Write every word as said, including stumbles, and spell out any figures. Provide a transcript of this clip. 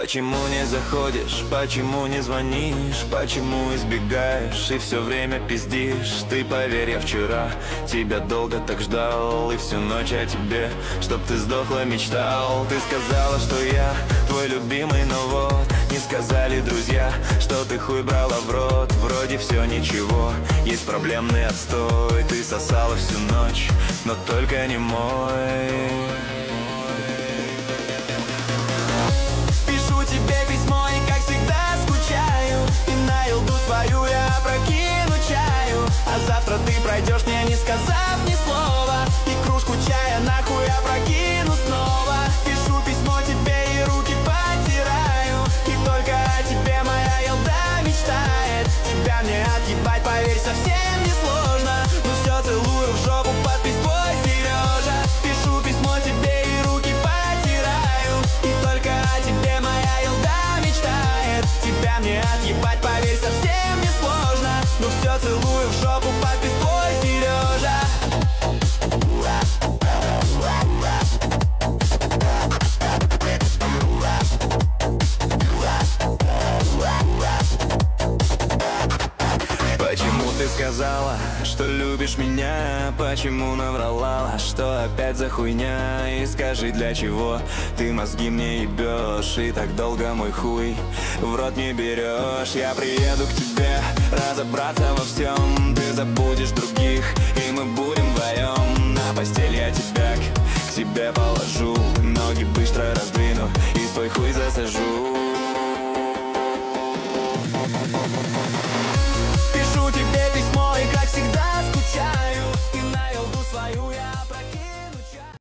Почему не заходишь, почему не звонишь, почему избегаешь и все время пиздишь? Ты поверь, я вчера тебя долго так ждал, и всю ночь о тебе, чтоб ты сдохла, мечтал. Ты сказала, что я твой любимый, но вот не сказали друзья, что ты хуй брала в рот. Вроде все ничего, есть проблемный отстой. Ты сосала всю ночь, но только не мой. Пишу тебе письмо и как всегда скучаю, и на елду свою я опрокину чаю. А завтра ты пройдешь, мне не сказав ни слова, и кружку чая нахуй опрокину снова. Пишу письмо тебе и руки потираю, и только о тебе моя елда мечтает. Тебя мне отъебать, поверь, совсем не сложно, но все целую в жопу, подпись твой Сережа. Пишу письмо тебе и руки потираю, и только о тебе моя елда мечтает. Тебя мне отъебать, поверь, совсем не сложно, но все целую в жопу, подпись твой Сережа. Почему ты сказала, что любишь меня? Почему наврала, что опять за хуйня? И скажи, для чего ты мозги мне ебешь и так долго мой хуй в рот не берешь? Я приеду к тебе разобраться во всем, ты забудешь других, и мы будем вдвоем. На постель я тебя к себе положу, ноги быстро раздвину и свой хуй за